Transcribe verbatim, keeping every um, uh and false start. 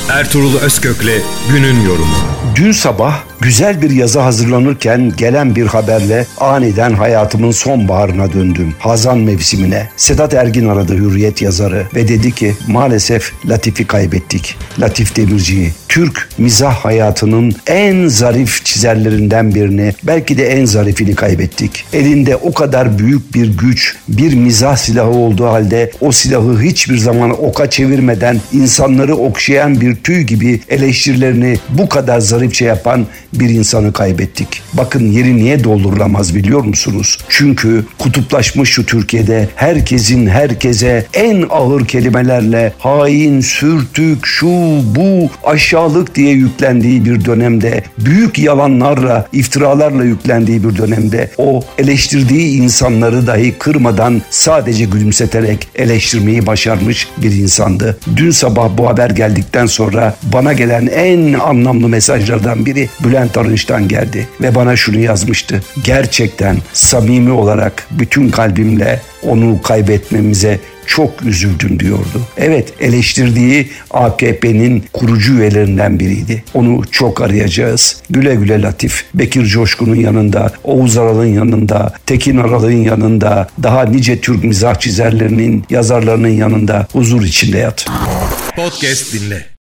Ertuğrul Özkök'le günün yorumu. Dün sabah güzel bir yazı hazırlanırken gelen bir haberle aniden hayatımın sonbaharına döndüm. Hazan mevsimine. Sedat Ergin aradı, Hürriyet yazarı, ve dedi ki maalesef Latif'i kaybettik. Latif Demirci'yi. Türk mizah hayatının en zarif çizerlerinden birini, belki de en zarifini kaybettik. Elinde o kadar büyük bir güç, bir mizah silahı olduğu halde o silahı hiçbir zaman oka çevirmeden insanları okşayan bir tüy gibi eleştirilerini bu kadar zarifçe yapan bir insanı kaybettik. Bakın, yeri niye doldurulamaz biliyor musunuz? Çünkü kutuplaşmış şu Türkiye'de herkesin herkese en ağır kelimelerle hain, sürtük, şu, bu, aşağılık diye yüklendiği bir dönemde, büyük yalanlarla, iftiralarla yüklendiği bir dönemde o eleştirdiği insanları dahi kırmadan sadece gülümseterek eleştirmeyi başarmış bir insandı. Dün sabah bu haber geldikten sonra bana gelen en anlamlı mesajlardan biri Bülent Arınç'tan geldi ve bana şunu yazmıştı. Gerçekten samimi olarak bütün kalbimle onu kaybetmemize çok üzüldüm diyordu. Evet, eleştirdiği A K P'nin kurucu üyelerinden biriydi. Onu çok arayacağız. Güle güle Latif. Bekir Coşkun'un yanında, Oğuz Aral'ın yanında, Tekin Aral'ın yanında, daha nice Türk mizah çizerlerinin, yazarlarının yanında huzur içinde yat. Podcast dinle.